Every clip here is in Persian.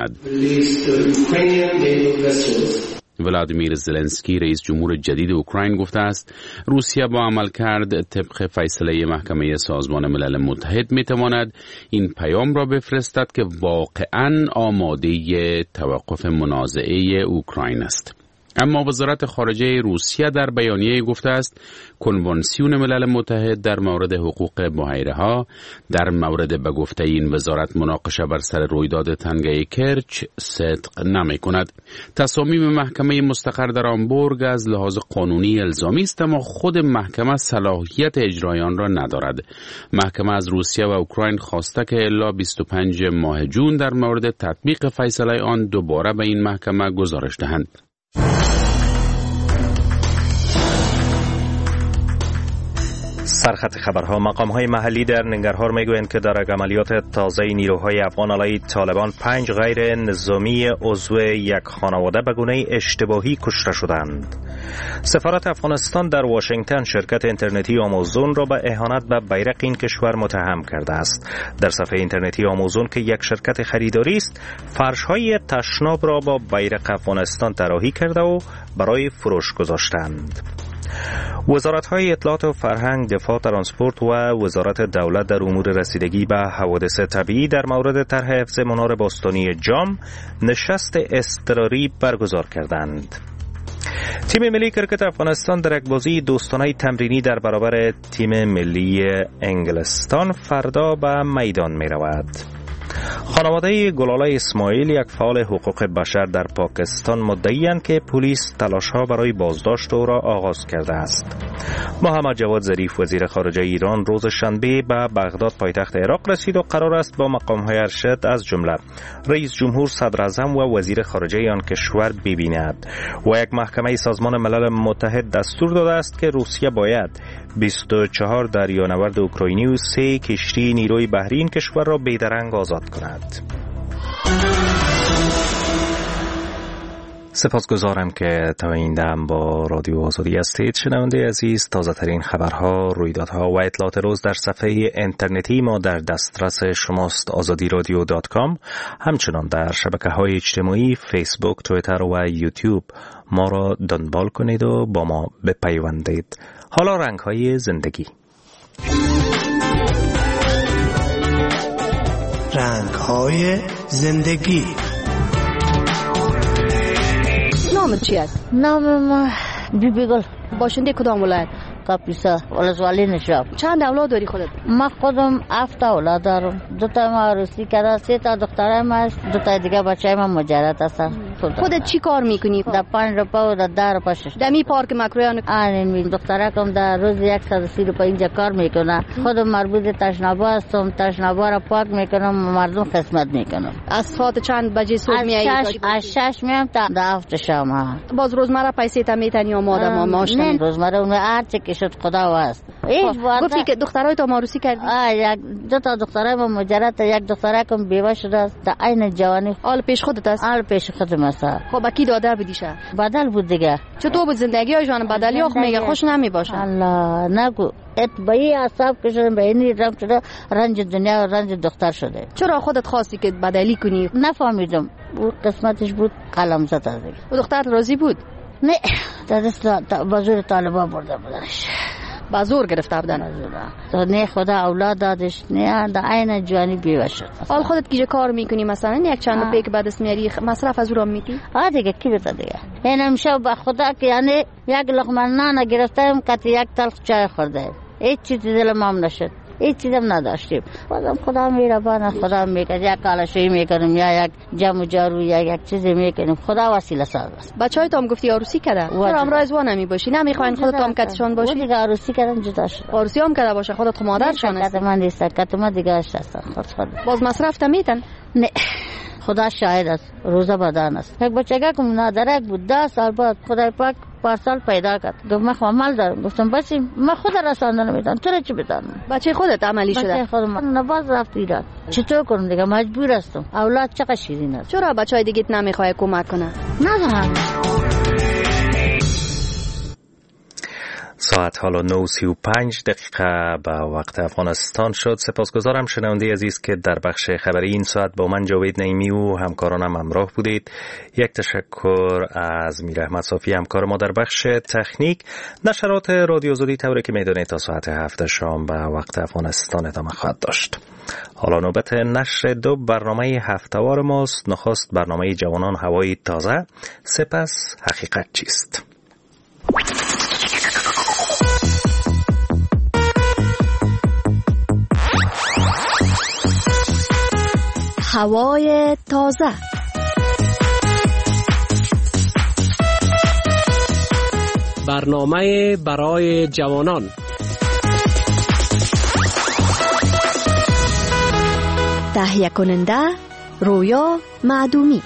کند. ولادیمیر زلنسکی رئیس جمهور جدید اوکراین گفته است روسیه با عملکرد طبق فیصله محکمه سازمان ملل متحد میتواند این پیام را بفرستد که واقعاً آماده توقف منازعه اوکراین است. اما وزارت خارجه روسیه در بیانیه گفته است کنوانسیون ملل متحد در مورد حقوق بحیره‌ها در مورد به گفته این وزارت مناقشه بر سر رویداد تنگه کرچ صدق نمی‌کند. تصامیم محکمه مستقر در آمبورگ از لحاظ قانونی الزامی است اما خود محکمه صلاحیت اجرای آن را ندارد. محکمه از روسیه و اوکراین خواسته که الا 25 ماه جون در مورد تطبیق فیصله آن دوباره به این محکمه گزارش دهند. سرخط خبرها. مقام‌های محلی در ننگرهار میگویند که در عملیات تازه نیروهای افغان علیه طالبان 5 غیر نظامی عضو یک خانواده به گونه اشتباهی کشته شدند. سفارت افغانستان در واشنگتن شرکت اینترنتی آمازون را به اهانت به بیرق این کشور متهم کرده است. در صفحه اینترنتی آمازون که یک شرکت خریداری است، فرش‌های تشناب را با بیرق افغانستان طراحی کرده و برای فروش گذاشتند. وزارت‌های اطلاعات و فرهنگ، دفاع، ترانسپورت و وزارت دولت در امور رسیدگی به حوادث طبیعی در مورد طرح حفظ منار باستانی جام نشست اضطراری برگزار کردند. تیم ملی کرکت افغانستان در یک بازی دوستانه تمرینی در برابر تیم ملی انگلستان فردا به میدان می رود. خانواده گلاله اسماعیل، یک فعال حقوق بشر در پاکستان، مدعی‌اند که پلیس تلاش‌ها برای بازداشت او را آغاز کرده است. محمد جواد ظریف وزیر خارجه ایران روز شنبه به بغداد پایتخت عراق رسید و قرار است با مقام‌های ارشد از جمله رئیس جمهور، صدر اعظم و وزیر خارجه آن کشور ببیند و یک محکمه سازمان ملل متحد دستور داده است که روسیه باید 24 دریانورد اوکراینی و 3 کشتی نیروی بحری این کشور را بیدرنگ آزاد کند. سپاسگزارم که تا این دم با رادیو آزادی هستید. شنونده عزیز، تازه ترین خبرها، رویدادها و اطلاعات روز در صفحه اینترنتی ما در دسترس شماست، azadiradio.com. همچنان در شبکه‌های اجتماعی فیسبوک، توییتر و یوتیوب ما را دنبال کنید و با ما بپیوندید. حالا رنگ‌های زندگی. رنگ‌های زندگی. نامت چی است؟ نام ما بیبیگل. باشنده کدام ولایت؟ کاپیسا، ولسوالی نشاب. چند اولاد داری خودت؟ ما خودم 7 اولاد دارم. 2 تا ما عروسی کردم، 3 تا دخترم هست، 2 تا دیگه بچه‌ای من مجرد هستن. خودت چی کار میکنی؟ در 5 روپا و در 10 روپا شش. دمی پارک مکرویان. آره، دخترکم در روز 130 روپا اینجا کار میکنه. خودم مربوط تشنابا هستم، تشنابا را پاک میکنم، مردم خدمت میکنم. از ساعت چند بجه صبح میایی؟ از 6 میام تا 7 شام. باز روزمره پیسه تا میتونی آماده ما ماش نه، روزمره اون هر چه که شد خدا واسه. گفتی که دخترای تو عروسی کردی؟ یک 2 تا دخترم مجرد، یک دخترکم بیوه شده است در عین جوانی. حال پیش خودت است؟ حال پیش خودم است. خب کی داده بودیشه؟ بدل بود دیگه. چطور بود زندگی جان؟ بدلی آخ میگه خوش نمیباشه. الله نگو، اتبایی اعصاب کشیدم به این رنگ شده، رنج دنیا و رنج دختر شده. چرا خودت خواستی که بدلی کنی؟ نفهمیدم، بود قسمتش بود قلم زد از دیگه. و دختر راضی بود؟ نه، دست بازور طالبا برده بودنش. بازور گرفته بودن؟ تو نه خدا اولاد دادش، نه در عین جوانی بیوه شد. حال خودت کیجا کار میکنی؟ مثلا یک چند روپیه که بعد از میاری مصرف از او را میدی؟ دیگه کی بده دیگه. این میشه به خدا که یعنی یک لقمه نان گرفتم که یک تلخ چای خورده، هیچ چیزی دلم هم نشد، هیچ چیزم نداشتیم. بازم خدا میربان، خدا میکنه، یک کالاشویی میکنیم یا یک جمع جارو یا یک چیزی میکنیم، خدا وسیله ساز است. بچهای تو هم گفتی عروسی کرده؟ چرا امراه ازوان نمیباشی؟ نمیخواین خودت هم کتشان باشی؟ دیگه عروسی کردن جدا شد. عروسی هم کرده باشه، خودت مادرشان هستی. من نیست، کتم دیگه هستن خود. باز مصرف تمیدن؟ نه، خدا شاهد است، روزه بدن است. یک بچگی که نادرک بود 10 سال بعد خدای پاک پارسال پیدا کرد. گفت من عمل دارم. گفتم بس من خود رساندن میدم، تو را چی بدم؟ بچه خودت عملی شده؟ بچه خودم نواز رفت ایران. چطور کنم دیگه، مجبور هستم. اولاد چقدر شیرین است. چرا بچهای دیگه نمیخواد کمک کنه؟ ندارم. ساعت حالا 9:35 به وقت افغانستان شد. سپاسگزارم شنونده عزیز که در بخش خبری این ساعت با من جاوید نعیمی و همکارانم همراه بودید. یک تشکر از میر احمد صافی همکار ما در بخش تکنیک. نشرات رادیو آزادی طوری که میدونید تا ساعت 7 شام به وقت افغانستان ادامه خواهد داشت. حالا نوبت نشر دو برنامه هفته‌وار ماست. نخست برنامه جوانان هوای تازه، سپس حقیقت چیست. هوای تازه. برنامه برای جوانان. تهیه کننده رویا معدومی.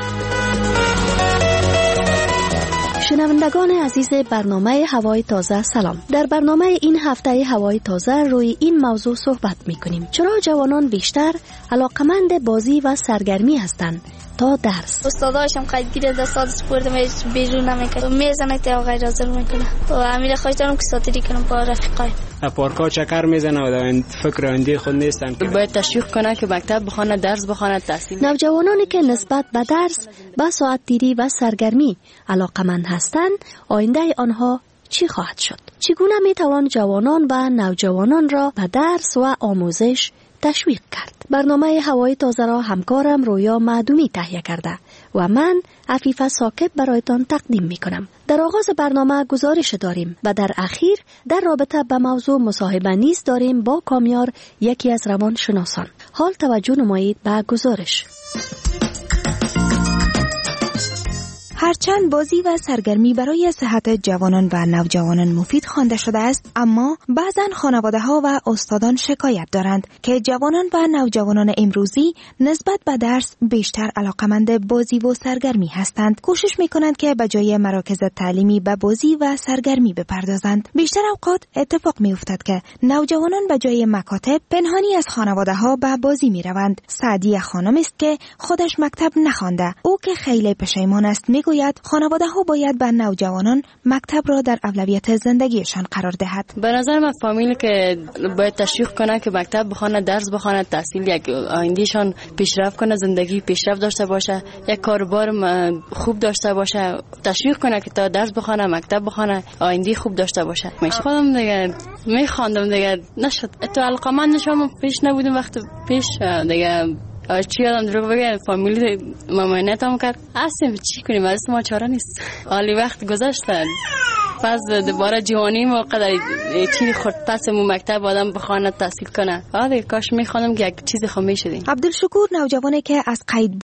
شنوندگان عزیز برنامه هوای تازه سلام. در برنامه این هفته هوای تازه روی این موضوع صحبت می‌کنیم. چرا جوانان بیشتر علاقمند بازی و سرگرمی هستند تا درس؟ استاداشم قیدگیر در سال سپورت بیرون نمیکنه، میزنه تا غیر حاضر میکنه و امیر خوش دارم که ساتری کنم با رفیقای پارکا چکر میزنه و فکر اندی خود نیستن. باید تشویق کنه که مکتب بخونه، درس بخونه، تحصیل. نوجوانانی که نسبت به درس، به ساعت دیری و سرگرمی علاقمند هستند، آینده آنها چی خواهد شد؟ چگونه میتوان جوانان و نوجوانان را به درس و آموزش تشویق کرد؟ برنامه هوای تازه را همکارم رویا معدومی تهیه کرده و من عفیفه ساکت برایتان تقدیم می کنم. در آغاز برنامه گزارش داریم و در اخیر در رابطه به موضوع مصاحبه نیز داریم با کامیار، یکی از روانشناسان. حال توجه نمایید به گزارش. هرچند بازی و سرگرمی برای صحت جوانان و نوجوانان مفید خوانده شده است، اما بعضا خانواده‌ها و استادان شکایت دارند که جوانان و نوجوانان امروزی نسبت به درس بیشتر علاقمند بازی و سرگرمی هستند. کوشش می‌کنند که به جای مراکز تعلیمی به بازی و سرگرمی بپردازند. بیشتر اوقات اتفاق می‌افتد که نوجوانان به جای مکاتب پنهانی از خانواده‌ها به بازی می‌روند. سعدیه خانم است که خودش مکتب نخوانده. او که خیلی پشیمان است میگوید خانواده‌ها باید به نوجوانان مکتب را در اولویت زندگیشان قرار دهد. به نظر من فامیل که باید تشویق کنه که مکتب بخونه، درس بخونه، تحصیل، یک آیندهشان پیشرفت کنه، زندگی پیشرفت داشته باشه، یک کاربار خوب داشته باشه، تشویق کنه که تا درس بخونه، مکتب بخونه، آینده خوب داشته باشه. خودم دیگه میخواندم دیگه نشد. تو علاقمند نشدم، پیش نبودم وقت پیش دیگه چی یادم دروغ بگه فامیلی ممانعتم کرد. اصلا چی کنیم، از ما چاره نیست. حالی وقت گذشته، پس دوباره جوانی موقع چی خورد پس مکتب آدم بخونه، تحصیل کنه. آره کاش میخوانم که یک چیز خو میشدیم. عبدالشکور نوجوانی که از قید